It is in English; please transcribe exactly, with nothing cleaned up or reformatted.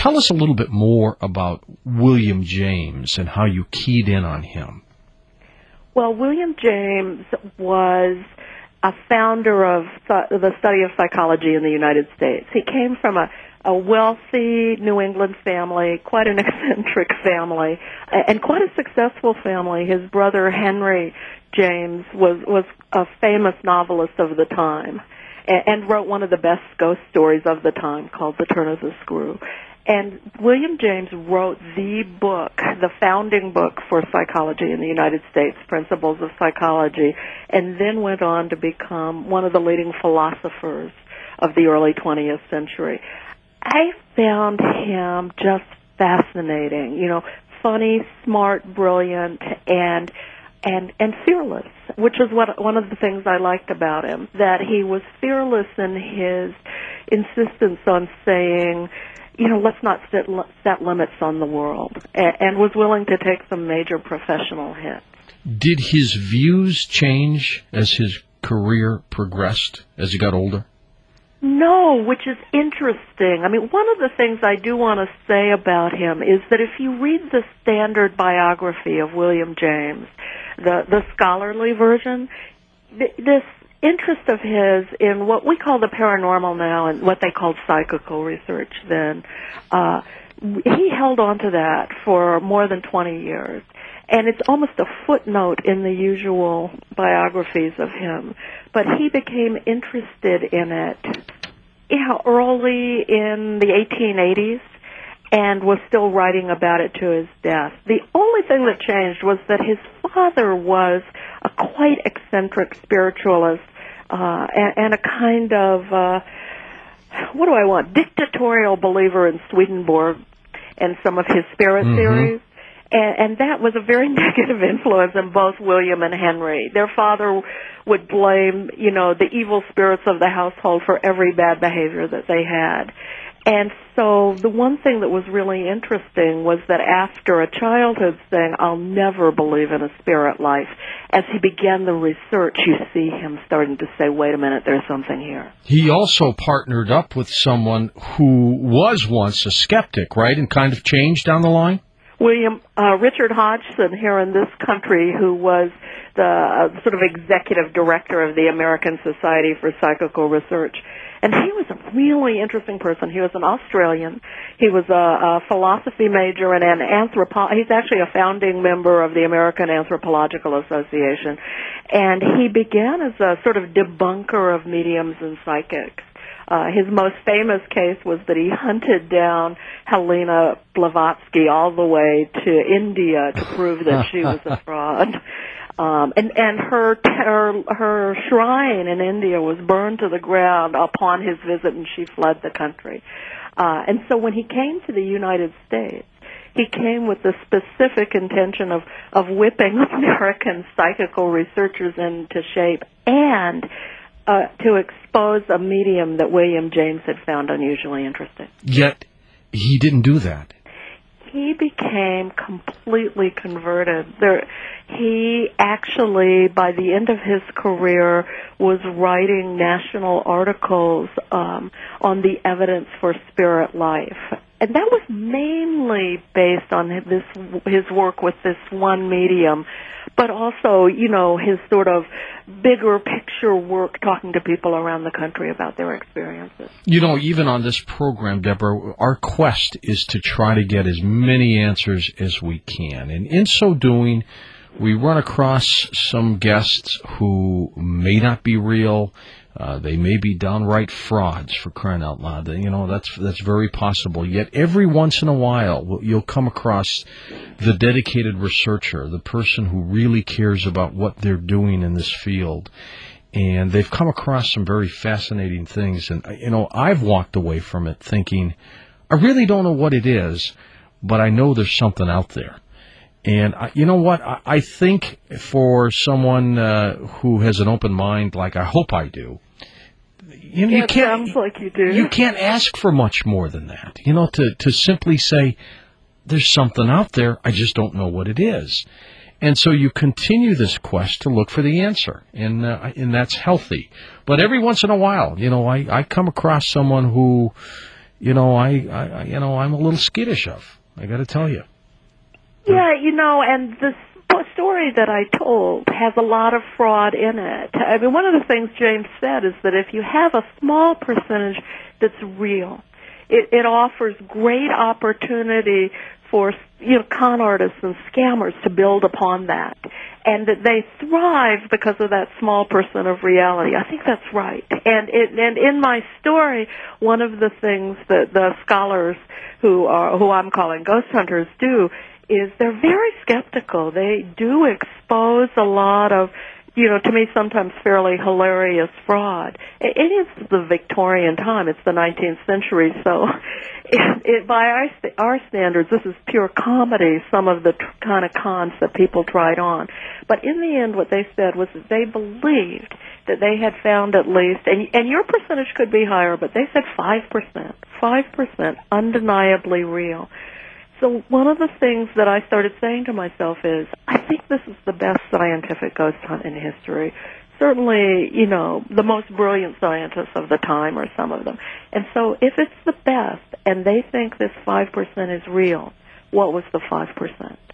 tell us a little bit more about William James and how you keyed in on him. Well, William James was a founder of the study of psychology in the United States. He came from a, a wealthy New England family, quite an eccentric family, and quite a successful family. His brother Henry James was, was a famous novelist of the time and wrote one of the best ghost stories of the time called The Turn of the Screw. And William James wrote the book, the founding book for psychology in the United States, Principles of Psychology, and then went on to become one of the leading philosophers of the early twentieth century. I found him just fascinating, you know, funny, smart, brilliant, and and and fearless, which is what one of the things I liked about him, that he was fearless in his insistence on saying, you know, let's not set, set limits on the world, and, and was willing to take some major professional hits. Did his views change as his career progressed, as he got older? No, which is interesting. I mean, one of the things I do want to say about him is that if you read the standard biography of William James, the, the scholarly version, th- this interest of his in what we call the paranormal now and what they called psychical research then, uh, he held on to that for more than twenty years. And it's almost a footnote in the usual biographies of him. But he became interested in it, you know, early in the eighteen eighties and was still writing about it to his death. The only thing that changed was that his father was a quite eccentric spiritualist, Uh, and, and a kind of, uh, what do I want, dictatorial believer in Swedenborg and some of his spirit mm-hmm. theories. And, and that was a very negative influence on both William and Henry. Their father would blame, you know, the evil spirits of the household for every bad behavior that they had. And so the one thing that was really interesting was that after a childhood saying, I'll never believe in a spirit life, as he began the research, you see him starting to say, wait a minute, there's something here. He also partnered up with someone who was once a skeptic, right, and kind of changed down the line? William, uh, Richard Hodgson here in this country, who was the uh, sort of executive director of the American Society for Psychical Research. And he was a really interesting person. He was an Australian. He was a, a philosophy major and an anthropo- he's actually a founding member of the American Anthropological Association. And he began as a sort of debunker of mediums and psychics. Uh, his most famous case was that he hunted down Helena Blavatsky all the way to India to prove that she was a fraud. Um, and, and her, her, her shrine in India was burned to the ground upon his visit, and she fled the country. Uh, and so when he came to the United States, he came with the specific intention of, of whipping American psychical researchers into shape and uh, to expose a medium that William James had found unusually interesting. Yet he didn't do that. He became completely converted. There, he actually, by the end of his career, was writing national articles um, on the evidence for spirit life. And that was mainly based on this, his work with this one medium, but also, you know, his sort of bigger picture work talking to people around the country about their experiences. You know, even on this program, Deborah, our quest is to try to get as many answers as we can. And in so doing, we run across some guests who may not be real. Uh, they may be downright frauds, for crying out loud. You know, that's that's very possible. Yet every once in a while, you'll come across the dedicated researcher, the person who really cares about what they're doing in this field. And they've come across some very fascinating things. And, you know, I've walked away from it thinking, I really don't know what it is, but I know there's something out there. And I, you know what? I, I think for someone uh, who has an open mind, like I hope I do, you know, yeah, you can't. Sounds like you do. You can't ask for much more than that. You know, to to simply say, "There's something out there. I just don't know what it is." And so you continue this quest to look for the answer, and uh, and that's healthy. But every once in a while, you know, I I come across someone who, you know, I, I you know, I'm a little skittish of. I got to tell you. Yeah, you know, and the story that I told has a lot of fraud in it. I mean, one of the things James said is that if you have a small percentage that's real, it, it offers great opportunity for, you know, con artists and scammers to build upon that, and that they thrive because of that small percent of reality. I think that's right. And it, and in my story, one of the things that the scholars who are who I'm calling ghost hunters do is they're very skeptical. They do expose a lot of, you know, to me sometimes fairly hilarious fraud. It, it is the Victorian time. It's the nineteenth century, so it, it, by our, our standards, this is pure comedy, some of the tr- kind of cons that people tried on. But in the end, what they said was that they believed that they had found at least, and, and your percentage could be higher, but they said five percent, five percent undeniably real. So one of the things that I started saying to myself is, I think this is the best scientific ghost hunt in history. Certainly, you know, the most brilliant scientists of the time are some of them. And so if it's the best and they think this five percent is real, what was the five percent?